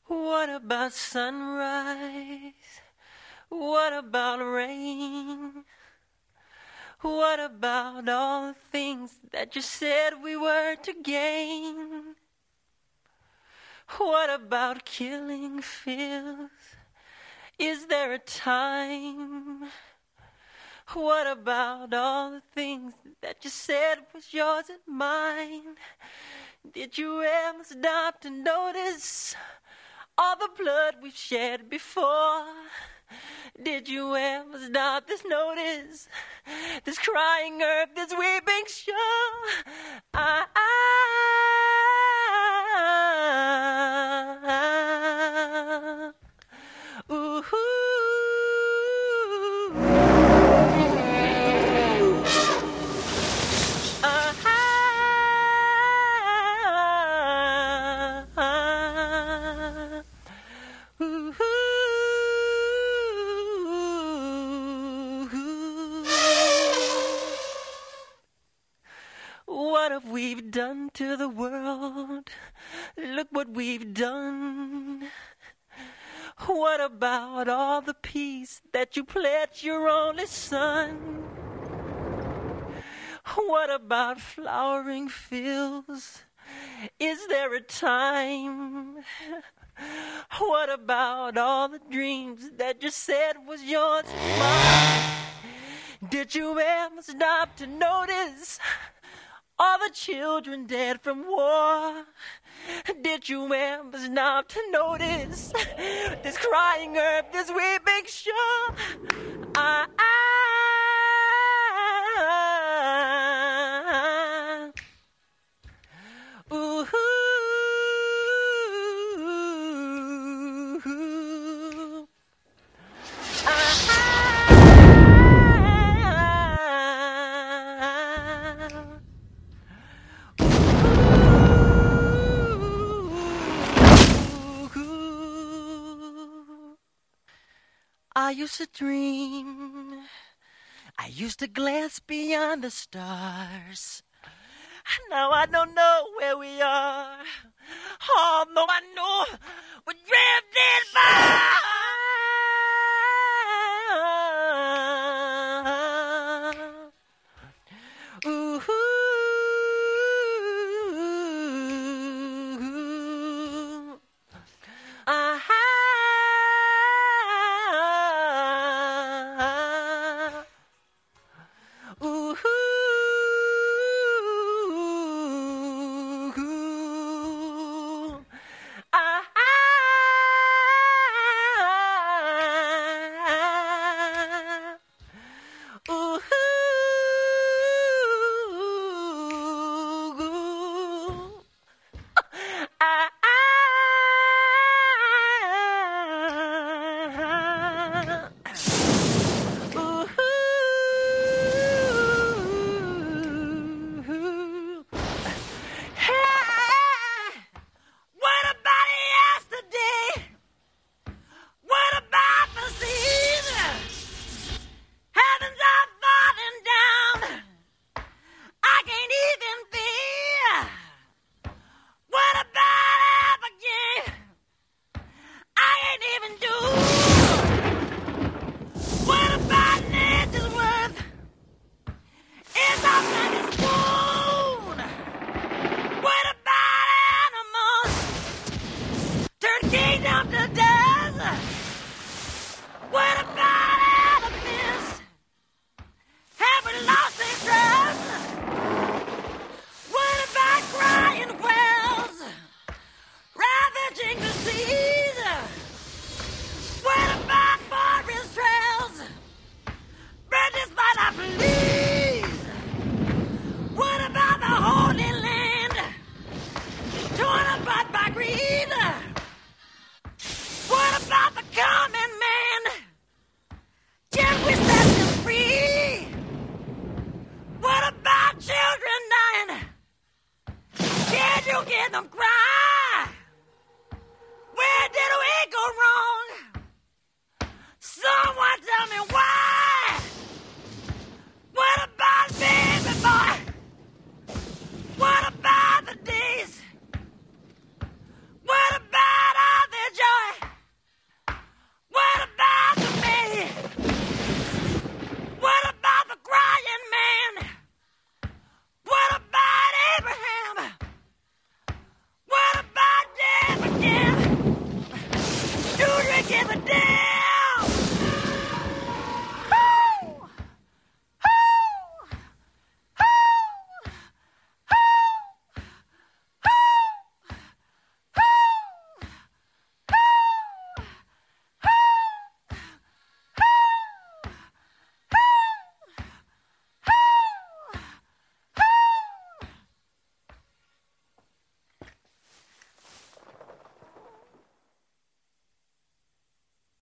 What about sunrise? What about rain? What about all the things that you said we were to gain? What about killing feels? Is there a time? What about all the things that you said was yours and mine? Did you ever stop to notice all the blood we've shed before? Did you ever stop this notice, this crying earth, this weeping shore? Ooh. What have we done to the world? Look what we've done. What about all the peace that you pledged your only son? What about flowering fields? Is there a time? What about all the dreams that you said was yours and mine? Did you ever stop to notice all the children dead from war? Did you ever stop to notice this crying earth, this weeping shore? Ooh. I used to dream, I used to glance beyond the stars. Now I don't know where we are, although I know we're drifting far. Ooh. Children dying, can't you get them crying?